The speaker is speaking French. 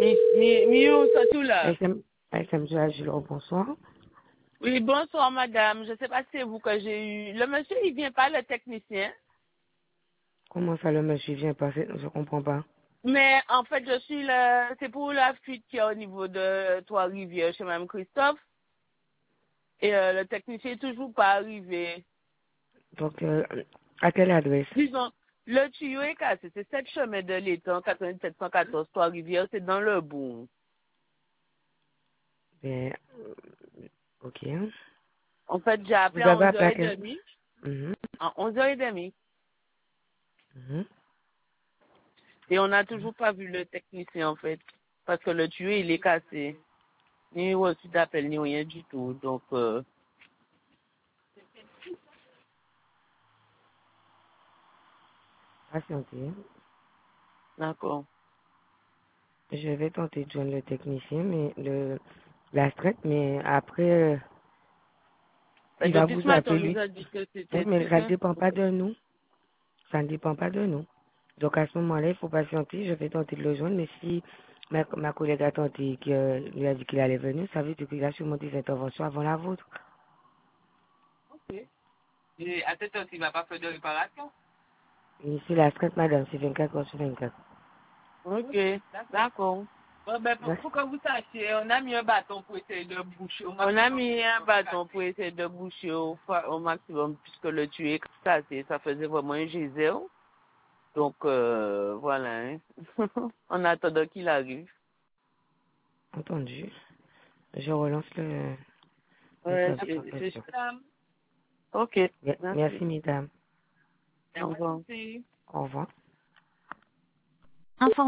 Miou, ça tout là. SM Gilles, bonsoir. Oui, bonsoir madame. Je ne sais pas si c'est vous que j'ai eu. Le monsieur, il vient pas, le technicien. Comment ça, le monsieur vient passer? Je comprends pas. Mais en fait, je suis là. C'est pour la fuite qu'il y a au niveau de Trois-Rivières chez Mme Christophe. Et le technicien est toujours pas arrivé. Donc, à quelle adresse? Disons, le tuyau est cassé. C'est 7 chemin de l'étang, 9714 Trois-Rivières. C'est dans le bout. Ben, ok. En fait, j'ai appelé Vous à avez appelé à quelle? 11h30. Mhm, À 11h30. mhm. Et on n'a toujours pas vu le technicien, en fait. Parce que le tuyau, il est cassé. Ni reçu d'appel, ni rien du tout. Donc, Patientez. d'accord. Je vais tenter de joindre le technicien, mais la traite, mais après, Et il va depuis ce vous matin, on appeler nous lui. a dit que Oui, c'était mais ça ne quelqu'un. dépend pas de nous. Ça ne dépend pas de nous. Donc à ce moment-là, il faut patienter. Je vais tenter de le joindre, mais si ma collègue a tenté, lui a dit qu'il allait venir, ça veut dire qu'il a sûrement des interventions avant la vôtre. Ok. Et à cette heure, il ne va pas faire de réparation? Et c'est la traite, madame, c'est 24 heures sur 24. Ok, d'accord. Bon, ben, Merci. pour que vous sachiez, on a mis un bâton pour essayer de boucher au maximum. On a mis un bâton pour essayer de boucher au maximum, puisque le tuyau est cassé. Ça faisait vraiment un geyser. Donc, voilà. Hein. On attend qu'il arrive. Entendu. Je relance Ouais, c'est l'établissement. ça. Ok, Merci, merci. mesdames. Au revoir. Au revoir.